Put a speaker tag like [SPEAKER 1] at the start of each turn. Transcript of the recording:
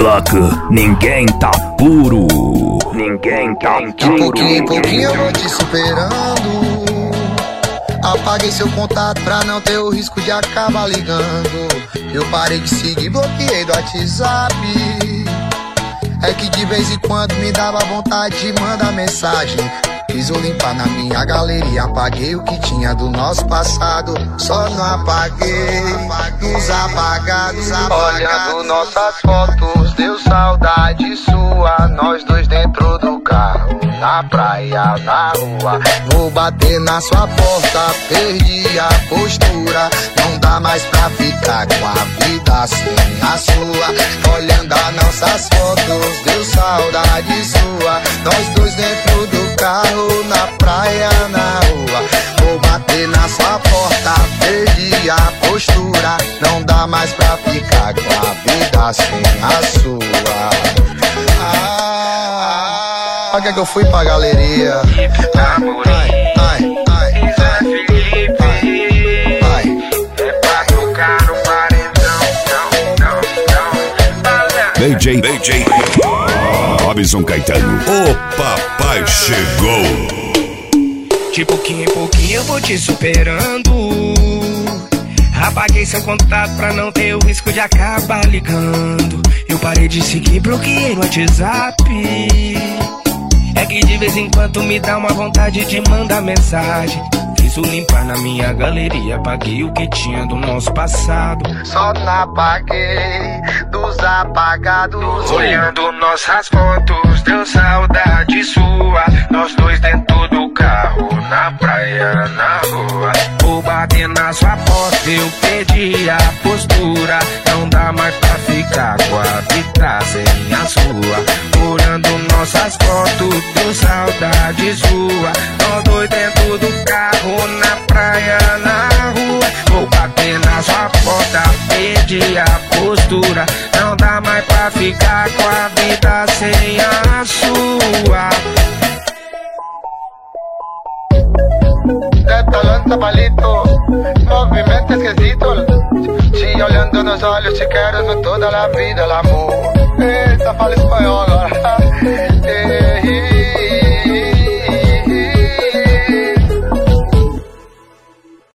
[SPEAKER 1] bloco, ninguém tá puro. Ninguém tá puro.
[SPEAKER 2] De pouquinho em pouquinho eu vou te superando. Apaguei seu contato pra não ter o risco de acabar ligando. Eu parei de seguir, bloqueei do WhatsApp. É que de vez em quando me dava vontade de mandar mensagem. Fiz o limpar na minha galeria, apaguei o que tinha do nosso passado. Só não apaguei os apagados. Olhando nossas fotos, deu saudade sua. Nós dois dentro do carro, na praia, na rua. Vou bater na sua porta, perdi a postura. Não dá mais pra ficar com a vida sem a sua. Olhando as nossas fotos, deu saudade sua. Nós dois dentro do carro, na praia, na rua. Vou bater na sua porta, perdi a postura. Não dá mais pra ficar com a vida sem a sua. Pra que eu fui pra galeria?
[SPEAKER 3] DJ Robson Caetano, o papai chegou.
[SPEAKER 4] De pouquinho em pouquinho eu vou te superando. Apaguei seu contato pra não ter o risco de acabar ligando. Eu parei de seguir, bloqueei no WhatsApp. É que de vez em quando me dá uma vontade de mandar mensagem. Fiz o limpar na minha galeria, apaguei o que tinha do nosso passado.
[SPEAKER 2] Só não apaguei dos apagados.
[SPEAKER 4] Olhando nossas fotos, deu saudade sua. Nós dois dentro do carro, na praia, na rua. Vou bater na sua porta, eu perdi a postura. Não dá mais pra ficar com a vida sem a sua. Olhando nossas fotos, deu saudade sua. Nós dois dentro do carro, na praia, na rua. Vou bater na sua porta, perdi a postura. Não dá mais pra ficar com a vida sem a sua.
[SPEAKER 2] Talanta palito, movimento esquisito. Te olhando nos olhos, te quero no toda a vida, el amor. Eita, fala espanhol agora.